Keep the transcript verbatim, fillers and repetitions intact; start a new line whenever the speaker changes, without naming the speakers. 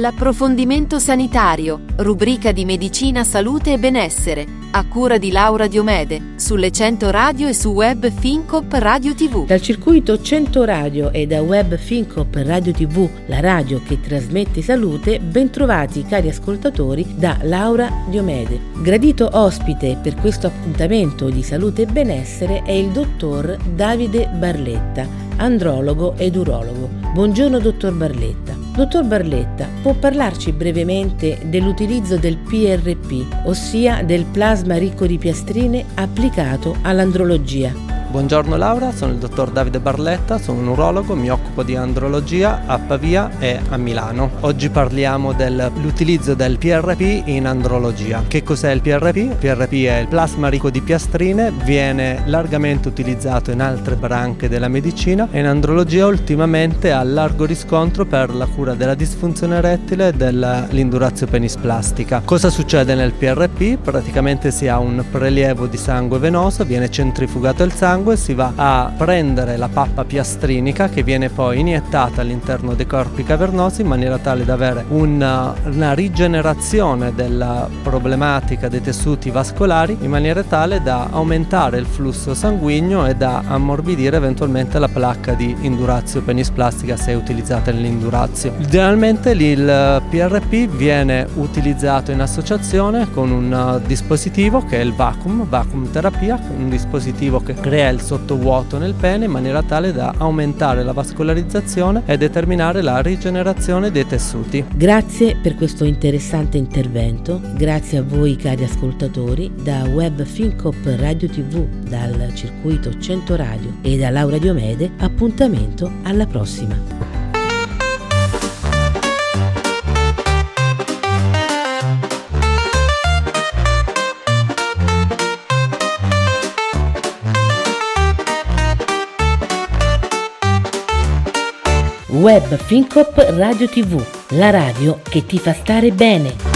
L'approfondimento sanitario, rubrica di medicina, salute e benessere, a cura di Laura Diomede, sulle cento Radio e su Web Fincop Radio tivù.
Dal circuito cento Radio e da Web Fincop Radio tivù, la radio che trasmette salute, bentrovati cari ascoltatori da Laura Diomede. Gradito ospite per questo appuntamento di salute e benessere è il dottor Davide Barletta, andrologo ed urologo. Buongiorno dottor Barletta. Dottor Barletta, può parlarci brevemente dell'utilizzo del P R P, ossia del plasma ricco di piastrine applicato all'andrologia?
Buongiorno Laura, sono il dottor Davide Barletta, sono un urologo, mi occupo di andrologia a Pavia e a Milano. Oggi parliamo dell'utilizzo del P R P in andrologia. Che cos'è il P R P? Il P R P è il plasma ricco di piastrine, viene largamente utilizzato in altre branche della medicina e in andrologia ultimamente ha largo riscontro per la cura della disfunzione erettile e dell'indurazio penisplastica. Cosa succede nel P R P? Praticamente si ha un prelievo di sangue venoso, viene centrifugato il sangue, si va a prendere la pappa piastrinica che viene poi iniettata all'interno dei corpi cavernosi in maniera tale da avere una, una rigenerazione della problematica dei tessuti vascolari in maniera tale da aumentare il flusso sanguigno e da ammorbidire eventualmente la placca di indurazio penisplastica se è utilizzata nell'indurazio. Idealmente il P R P viene utilizzato in associazione con un dispositivo che è il vacuum, vacuum terapia, un dispositivo che crea il sottovuoto nel pene in maniera tale da aumentare la vascolarizzazione e determinare la rigenerazione dei tessuti.
Grazie per questo interessante intervento, grazie a voi cari ascoltatori, da Web Fincop Radio tivù, dal circuito cento Radio e da Laura Diomede, appuntamento alla prossima. Web Fincop Radio tivù, la radio che ti fa stare bene.